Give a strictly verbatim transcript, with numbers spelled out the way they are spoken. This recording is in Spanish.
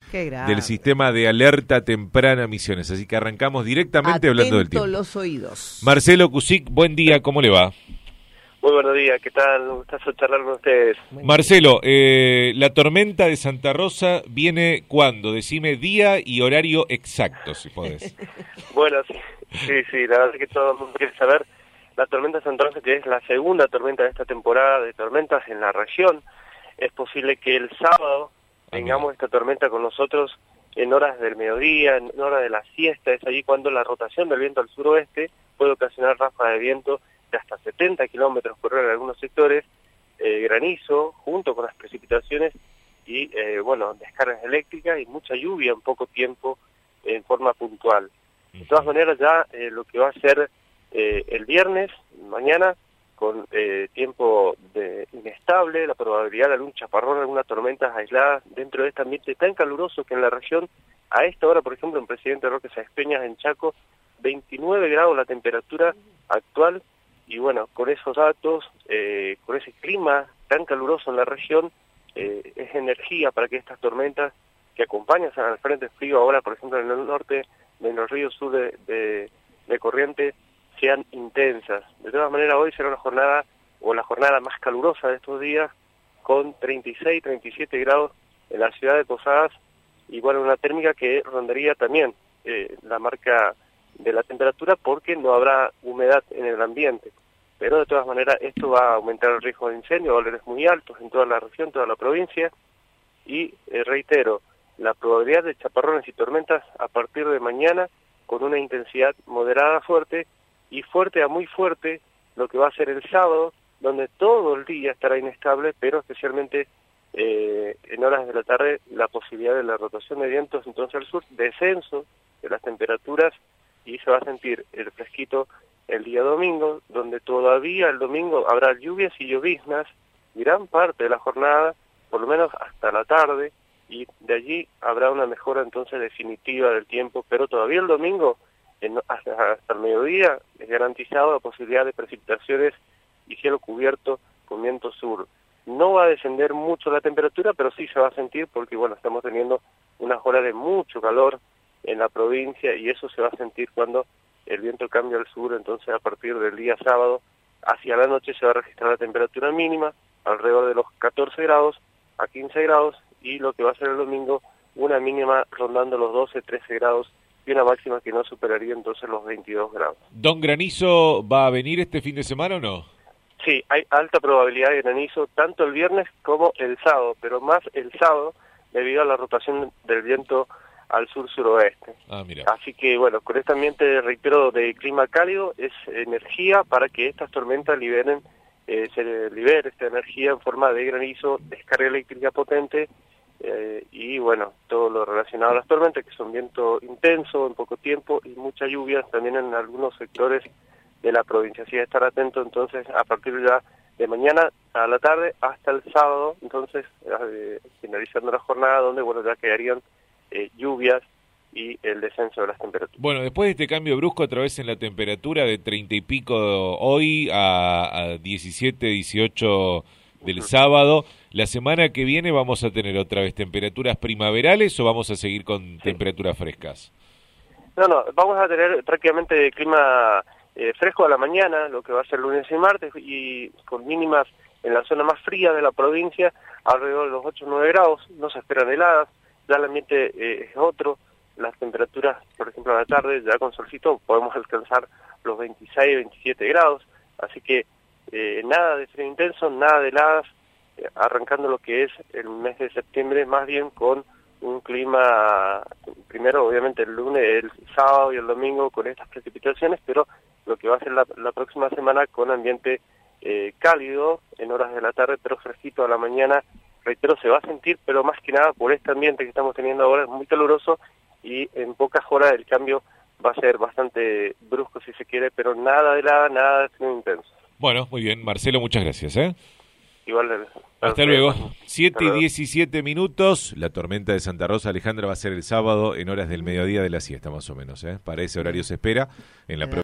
del sistema de alerta temprana Misiones. Así que arrancamos directamente Atento hablando del tiempo. Los oídos. Marcelo Cusic, buen día, ¿cómo le va? Muy buenos días, ¿qué tal? Me gusta charlar con ustedes. Marcelo, eh, la tormenta de Santa Rosa viene ¿cuándo? Decime día y horario exacto, si podés. Bueno, sí, sí, sí, la verdad es que todo el mundo quiere saber. La tormenta de Santa Rosa, que es la segunda tormenta de esta temporada de tormentas en la región, es posible que el sábado tengamos esta tormenta con nosotros en horas del mediodía, en horas de la siesta. Es allí cuando la rotación del viento al suroeste puede ocasionar ráfagas de viento de hasta setenta kilómetros por hora en algunos sectores, eh, granizo, junto con las precipitaciones y, eh, bueno, descargas eléctricas y mucha lluvia en poco tiempo en forma puntual. De todas maneras, ya eh, lo que va a ser eh, el viernes, mañana, con eh, tiempo de inestable, la probabilidad de algún chaparrón, algunas tormentas aisladas dentro de este ambiente tan caluroso que en la región, a esta hora, por ejemplo, en Presidente Roque Sáenz Peñas, en Chaco, veintinueve grados la temperatura actual. Y bueno, con esos datos, eh, con ese clima tan caluroso en la región, eh, es energía para que estas tormentas que acompañan al frente frío ahora, por ejemplo, en el norte, en los ríos sur de, de, de Corrientes, sean intensas. De todas maneras, hoy será una jornada, o la jornada más calurosa de estos días, con treinta y seis, treinta y siete grados en la ciudad de Posadas, y bueno, una térmica que rondaría también eh, la marca de la temperatura porque no habrá humedad en el ambiente. Pero de todas maneras esto va a aumentar el riesgo de incendio, valores muy altos en toda la región, toda la provincia, y eh, reitero, la probabilidad de chaparrones y tormentas a partir de mañana con una intensidad moderada fuerte y fuerte a muy fuerte lo que va a ser el sábado, donde todo el día estará inestable, pero especialmente eh, en horas de la tarde la posibilidad de la rotación de vientos entonces al sur, descenso de las temperaturas, y se va a sentir el fresquito el día domingo, donde todavía el domingo habrá lluvias y lloviznas gran parte de la jornada, por lo menos hasta la tarde, y de allí habrá una mejora entonces definitiva del tiempo, pero todavía el domingo, en, hasta, hasta el mediodía, es garantizado la posibilidad de precipitaciones y cielo cubierto con viento sur. No va a descender mucho la temperatura, pero sí se va a sentir porque, bueno, estamos teniendo unas horas de mucho calor en la provincia y eso se va a sentir cuando el viento cambia al sur. Entonces a partir del día sábado hacia la noche se va a registrar la temperatura mínima alrededor de los catorce grados a quince grados y lo que va a ser el domingo una mínima rondando los doce, trece grados y una máxima que no superaría entonces los veintidós grados. ¿Don Granizo va a venir este fin de semana o no? Sí, hay alta probabilidad de granizo tanto el viernes como el sábado, pero más el sábado debido a la rotación del viento al sur-suroeste. Ah, mira. Así que, bueno, con este ambiente, reitero, de clima cálido, es energía para que estas tormentas liberen, eh, se libere esta energía en forma de granizo, descarga eléctrica potente, eh, y, bueno, todo lo relacionado a las tormentas, que son viento intenso en poco tiempo y mucha lluvia también en algunos sectores de la provincia. Así que estar atento, entonces, a partir ya de mañana a la tarde hasta el sábado, entonces, eh, finalizando la jornada, donde, bueno, ya quedarían Eh, lluvias y el descenso de las temperaturas. Bueno, después de este cambio brusco otra vez en la temperatura de treinta y pico hoy a, a diecisiete, dieciocho del uh-huh. sábado, la semana que viene vamos a tener otra vez temperaturas primaverales o vamos a seguir con sí. temperaturas frescas. No, no, vamos a tener prácticamente clima eh, fresco a la mañana, lo que va a ser lunes y martes, y con mínimas en la zona más fría de la provincia, alrededor de los ocho o nueve grados, no se esperan heladas. Ya el ambiente eh, es otro, las temperaturas, por ejemplo, a la tarde, ya con solcito, podemos alcanzar los veintiséis, veintisiete grados, así que eh, nada de frío intenso, nada de heladas, eh, arrancando lo que es el mes de septiembre, más bien con un clima, primero obviamente el lunes, el sábado y el domingo con estas precipitaciones, pero lo que va a ser la, la próxima semana con ambiente eh, cálido en horas de la tarde, pero fresquito a la mañana. Reitero, se va a sentir, pero más que nada por este ambiente que estamos teniendo ahora, es muy caluroso y en pocas horas el cambio va a ser bastante brusco si se quiere, pero nada de nada, nada de frío intenso. Bueno, muy bien, Marcelo, muchas gracias. ¿eh? Igual. Hasta luego. siete y diecisiete minutos, la tormenta de Santa Rosa, Alejandra, va a ser el sábado en horas del mediodía de la siesta más o menos. ¿eh? Para ese horario se espera en la